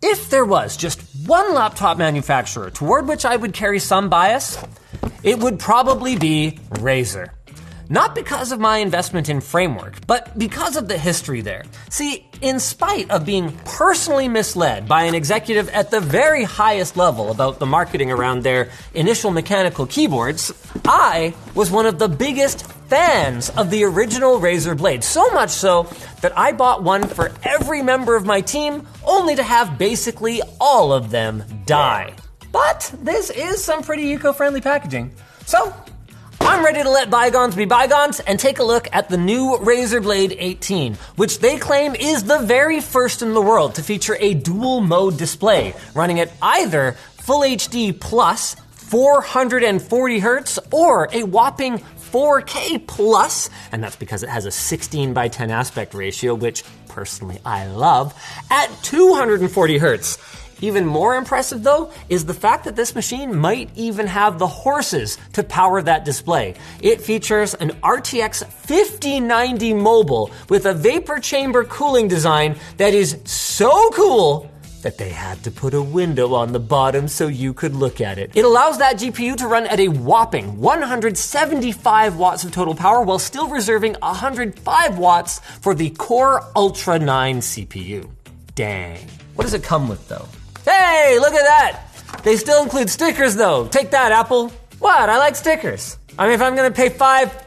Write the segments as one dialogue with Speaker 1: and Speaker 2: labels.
Speaker 1: If there was just one laptop manufacturer toward which I would carry some bias, it would probably be Razer. Not because of my investment in Framework, but because of the history there. See, in spite of being personally misled by an executive at the very highest level about the marketing around their initial mechanical keyboards, I was one of the biggest fans of the original Razer Blade. So much so that I bought one for every member of my team, only to have basically all of them die. But this is some pretty eco-friendly packaging. So, I'm ready to let bygones be bygones and take a look at the new Razer Blade 18, which they claim is the very first in the world to feature a dual mode display, running at either Full HD plus 440 Hz or a whopping 4K plus, and that's because it has a 16:10 aspect ratio, which personally I love, at 240 Hz. Even more impressive, though, is the fact that this machine might even have the horses to power that display. It features an RTX 5090 mobile with a vapor chamber cooling design that is so cool that they had to put a window on the bottom so you could look at it. It allows that GPU to run at a whopping 175 watts of total power while still reserving 105 watts for the Core Ultra 9 CPU. Dang. What does it come with, though? Hey, look at that! They still include stickers, though. Take that, Apple. What? I like stickers. I mean, if I'm gonna pay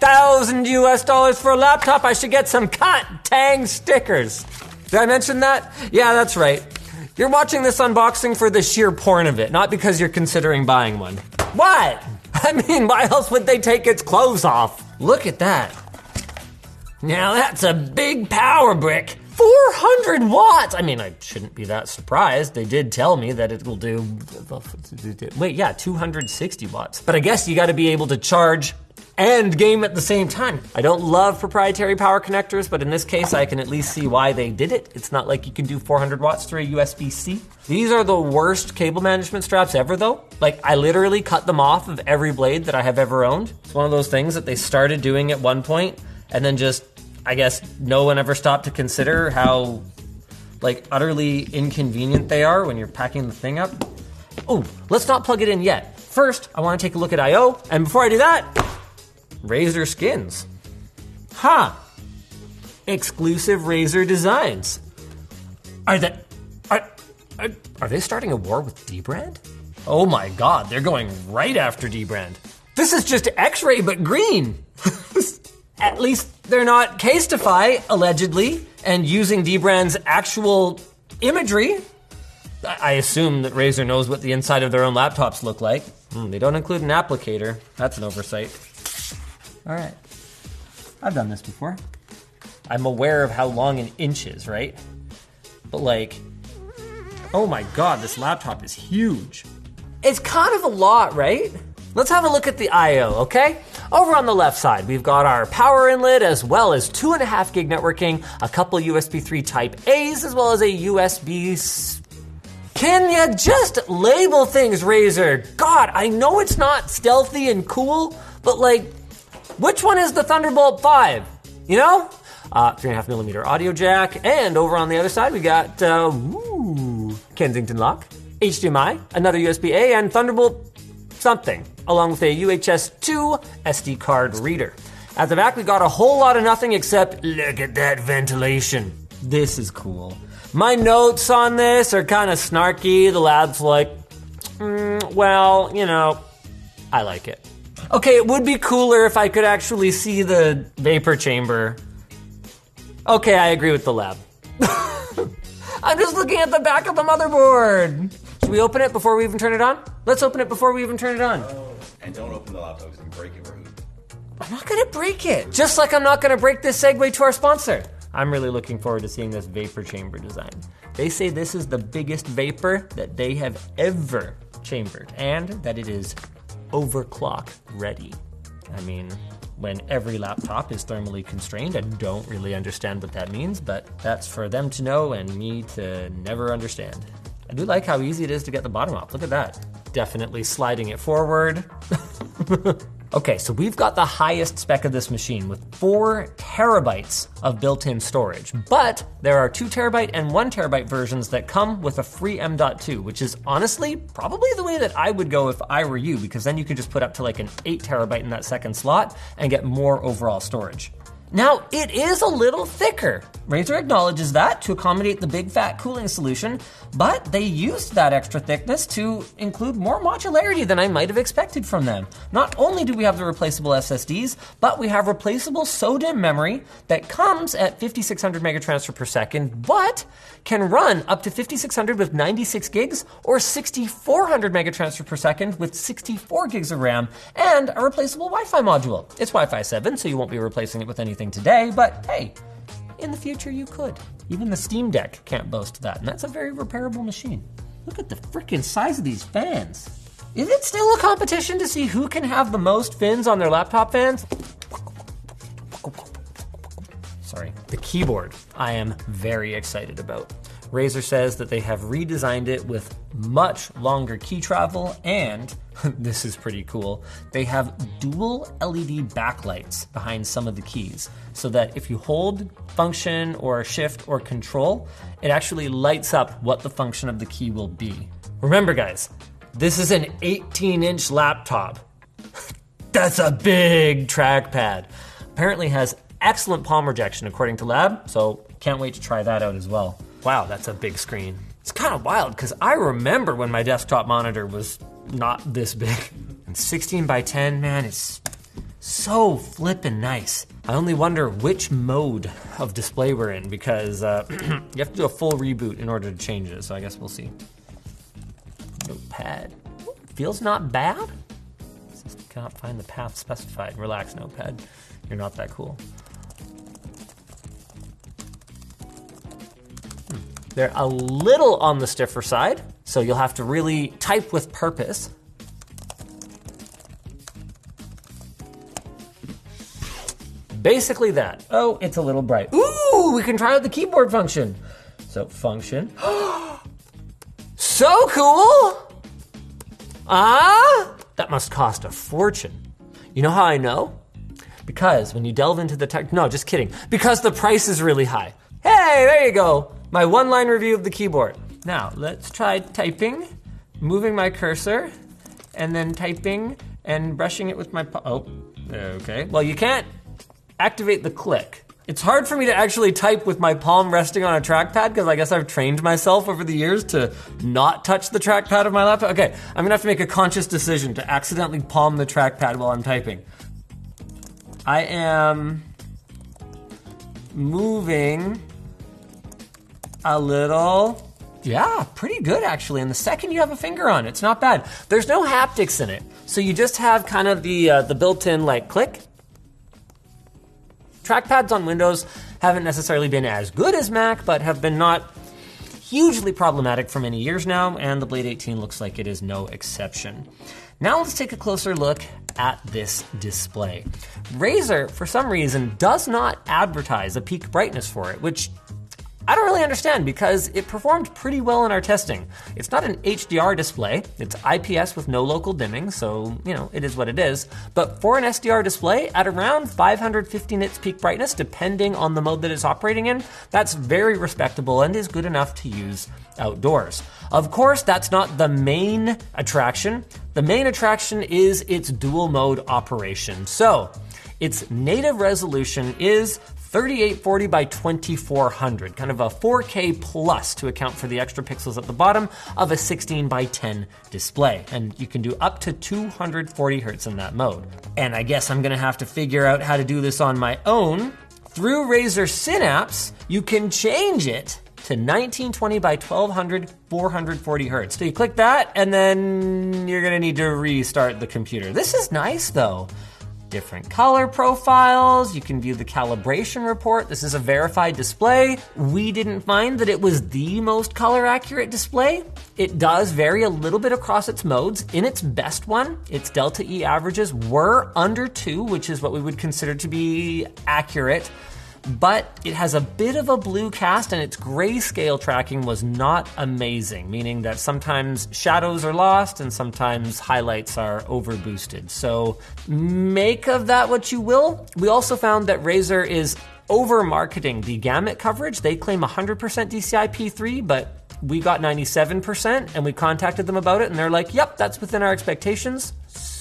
Speaker 1: $5,000 for a laptop, I should get some Tang stickers. Did I mention that? Yeah, that's right. You're watching this unboxing for the sheer porn of it, not because you're considering buying one. What? I mean, why else would they take its clothes off? Look at that. Now that's a big power brick. 400 watts! I mean, I shouldn't be that surprised. They did tell me that it will do, 260 watts. But I guess you gotta be able to charge and game at the same time. I don't love proprietary power connectors, but in this case, I can at least see why they did it. It's not like you can do 400 watts through a USB-C. These are the worst cable management straps ever, though. Like, I literally cut them off of every Blade that I have ever owned. It's one of those things that they started doing at one point, and then just, I guess no one ever stopped to consider how, like, utterly inconvenient they are when you're packing the thing up. Oh, let's not plug it in yet. First, I want to take a look at I/O, and before I do that, Razer skins. Exclusive Razer designs. Are they starting a war with Dbrand? Oh my God, they're going right after Dbrand. This is just X-Ray but green. At least they're not Casetify, allegedly, and using Dbrand's actual imagery. I assume that Razer knows what the inside of their own laptops look like. They don't include an applicator. That's an oversight. All right. I've done this before. I'm aware of how long an inch is, right? But like, oh my God, this laptop is huge. It's kind of a lot, right? Let's have a look at the I/O, okay? Over on the left side, we've got our power inlet as well as 2.5 gig networking, a couple USB 3 Type A's, as well as a USB. Can you just label things, Razer? God, I know it's not stealthy and cool, but like, which one is the Thunderbolt 5? You know? 3.5 millimeter audio jack, and over on the other side, we got, Kensington lock, HDMI, another USB-A, and Thunderbolt something, along with a UHS 2 SD card reader. At the back, we got a whole lot of nothing except, look at that ventilation. This is cool. My notes on this are kind of snarky. The lab's like, well, you know, I like it. Okay, it would be cooler if I could actually see the vapor chamber. Okay, I agree with the lab. I'm just looking at the back of the motherboard. Should we open it before we even turn it on? Let's open it before we even turn it on.
Speaker 2: And don't open the laptop because you can break it, Rahoot.
Speaker 1: I'm not gonna break it. Just like I'm not gonna break this segue to our sponsor. I'm really looking forward to seeing this vapor chamber design. They say this is the biggest vapor that they have ever chambered, and that it is overclock ready. I mean, when every laptop is thermally constrained, I don't really understand what that means, but that's for them to know and me to never understand. I do like how easy it is to get the bottom off. Look at that. Definitely sliding it forward. Okay, so we've got the highest spec of this machine with 4 terabytes of built-in storage, but there are 2 terabyte and 1 terabyte versions that come with a free M.2, which is honestly probably the way that I would go if I were you, because then you could just put up to like an 8 terabyte in that second slot and get more overall storage. Now, it is a little thicker. Razer acknowledges that to accommodate the big fat cooling solution, but they used that extra thickness to include more modularity than I might have expected from them. Not only do we have the replaceable SSDs, but we have replaceable SODIMM memory that comes at 5600 megatransfer per second, but can run up to 5600 with 96 gigs or 6400 megatransfer per second with 64 gigs of RAM, and a replaceable Wi-Fi module. It's Wi-Fi 7, so you won't be replacing it with anything today, but hey, in the future you could. Even the Steam Deck can't boast that, and that's a very repairable machine. Look at the freaking size of these fans. Is it still a competition to see who can have the most fins on their laptop fans? Sorry. The keyboard I am very excited about. Razer says that they have redesigned it with much longer key travel, and this is pretty cool, they have dual LED backlights behind some of the keys, so that if you hold function or shift or control, it actually lights up what the function of the key will be. Remember guys, this is an 18-inch laptop. That's a big trackpad. Apparently has excellent palm rejection according to Lab, so can't wait to try that out as well. Wow, that's a big screen. It's kind of wild because I remember when my desktop monitor was not this big. And 16 by 10, man, it's so flippin' nice. I only wonder which mode of display we're in because you have to do a full reboot in order to change it, so I guess we'll see. Notepad. Feels not bad. Just cannot find the path specified. Relax, Notepad. You're not that cool. They're a little on the stiffer side, so you'll have to really type with purpose. Basically that. Oh, it's a little bright. Ooh, we can try out the keyboard function. So function. So cool! That must cost a fortune. You know how I know? Because when you delve into the tech, no, just kidding. Because the price is really high. Hey, there you go. My one-line review of the keyboard. Now, let's try typing, moving my cursor, and then typing and brushing it with my okay. Well, you can't activate the click. It's hard for me to actually type with my palm resting on a trackpad because I guess I've trained myself over the years to not touch the trackpad of my laptop. Okay, I'm gonna have to make a conscious decision to accidentally palm the trackpad while I'm typing. I am moving a little. Yeah, pretty good actually. And the second you have a finger on it, it's not bad. There's no haptics in it. So you just have kind of the built-in like click. Trackpads on Windows haven't necessarily been as good as Mac, but have been not hugely problematic for many years now, and the Blade 18 looks like it is no exception. Now let's take a closer look at this display. Razer, for some reason, does not advertise a peak brightness for it, which I don't really understand because it performed pretty well in our testing. It's not an HDR display, it's IPS with no local dimming, so, you know, it is what it is. But for an SDR display, at around 550 nits peak brightness, depending on the mode that it's operating in, that's very respectable and is good enough to use outdoors. Of course, that's not the main attraction. The main attraction is its dual mode operation. So, its native resolution is 3840 by 2400, kind of a 4K plus to account for the extra pixels at the bottom of a 16 by 10 display. And you can do up to 240 hertz in that mode. And I guess I'm gonna have to figure out how to do this on my own. Through Razer Synapse, you can change it to 1920 by 1200, 440 hertz. So you click that, and then you're gonna need to restart the computer. This is nice though. Different color profiles, you can view the calibration report. This is a verified display. We didn't find that it was the most color accurate display. It does vary a little bit across its modes. In its best one, its Delta E averages were under 2, which is what we would consider to be accurate. but it has a bit of a blue cast and its grayscale tracking was not amazing, meaning that sometimes shadows are lost and sometimes highlights are overboosted. So make of that what you will. We also found that Razer is over-marketing the gamut coverage. They claim 100% DCI P3, but we got 97%, and we contacted them about it, and they're like, yep, that's within our expectations.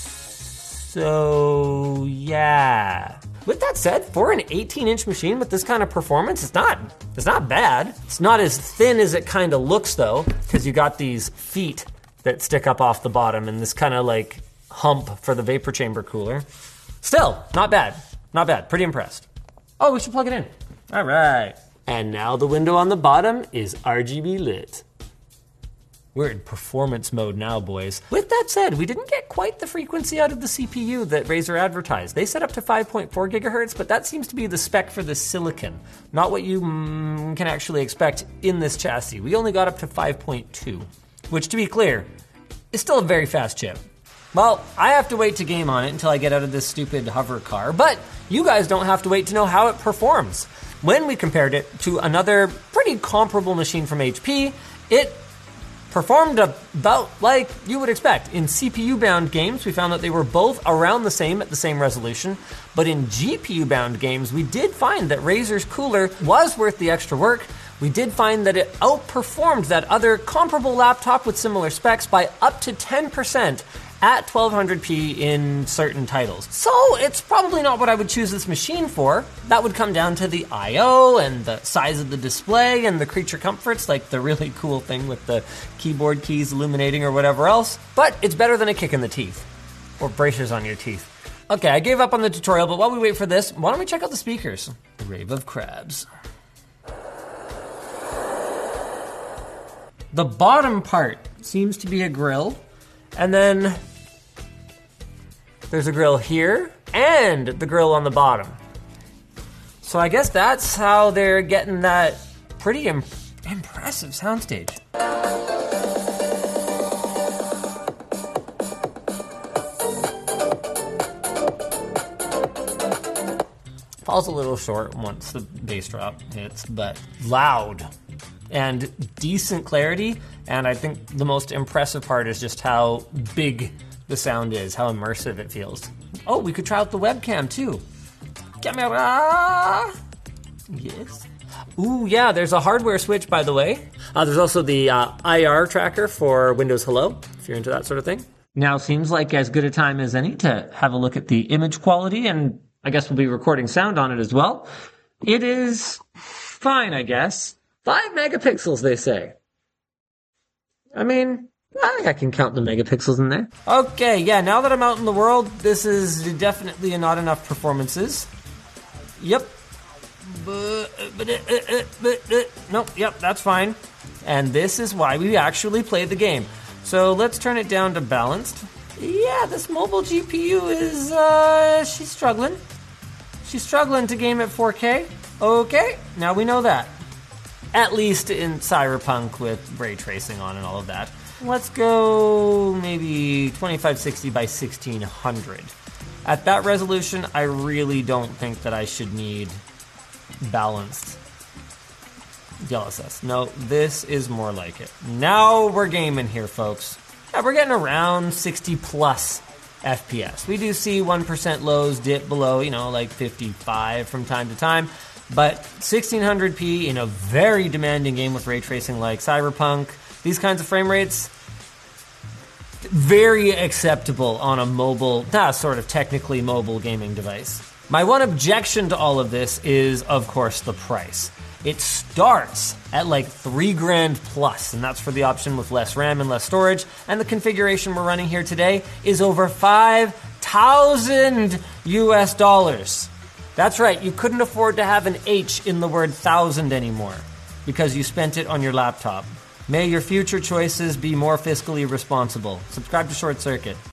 Speaker 1: So, yeah. With that said, for an 18-inch machine with this kind of performance, it's not bad. It's not as thin as it kind of looks, though, because you got these feet that stick up off the bottom and this kind of like hump for the vapor chamber cooler. Still, not bad. Not bad. Pretty impressed. Oh, we should plug it in. All right. And now the window on the bottom is RGB lit. We're in performance mode now, boys. With that said, we didn't get quite the frequency out of the CPU that Razer advertised. They set up to 5.4 gigahertz, but that seems to be the spec for the silicon, not what you can actually expect in this chassis. We only got up to 5.2, which, to be clear, is still a very fast chip. Well, I have to wait to game on it until I get out of this stupid hover car, but you guys don't have to wait to know how it performs. When we compared it to another pretty comparable machine from HP, it performed about like you would expect. In CPU-bound games, we found that they were both around the same at the same resolution, but in GPU-bound games, we did find that Razer's cooler was worth the extra work. We did find that it outperformed that other comparable laptop with similar specs by up to 10% at 1200p in certain titles. So it's probably not what I would choose this machine for. That would come down to the I/O and the size of the display and the creature comforts, like the really cool thing with the keyboard keys illuminating or whatever else. But it's better than a kick in the teeth. Or braces on your teeth. Okay, I gave up on the tutorial, but while we wait for this, why don't we check out the speakers? Rave of Crabs. The bottom part seems to be a grill. And then there's a grill here and the grill on the bottom. So I guess that's how they're getting that pretty impressive soundstage. Falls a little short once the bass drop hits, but loud. And decent clarity, and I think the most impressive part is just how big the sound is, how immersive it feels. Oh, we could try out the webcam too. Get me out. Yes. Ooh, yeah, there's a hardware switch, by the way. There's also the IR tracker for Windows Hello, if you're into that sort of thing. Now seems like as good a time as any to have a look at the image quality, and I guess we'll be recording sound on it as well. It is fine, I guess. 5 megapixels, they say. I mean, I think I can count the megapixels in there. Okay, yeah, now that I'm out in the world, this is definitely not enough performances. Yep. Nope, yep, that's fine. And this is why we actually play the game. So let's turn it down to balanced. Yeah, this mobile GPU is, she's struggling. She's struggling to game at 4K. Okay, now we know that. At least in Cyberpunk with ray tracing on and all of that. Let's go maybe 2560 by 1600. At that resolution, I really don't think that I should need balanced DLSS. No, this is more like it. Now we're gaming here, folks. Yeah, we're getting around 60 plus FPS. We do see 1% lows dip below, like 55 from time to time. But 1600p in a very demanding game with ray tracing like Cyberpunk, these kinds of frame rates, very acceptable on a mobile, sort of technically mobile gaming device. My one objection to all of this is, of course, the price. It starts at like $3,000 plus, and that's for the option with less RAM and less storage, and the configuration we're running here today is over $5,000 US. That's right, you couldn't afford to have an H in the word thousand anymore because you spent it on your laptop. May your future choices be more fiscally responsible. Subscribe to Short Circuit.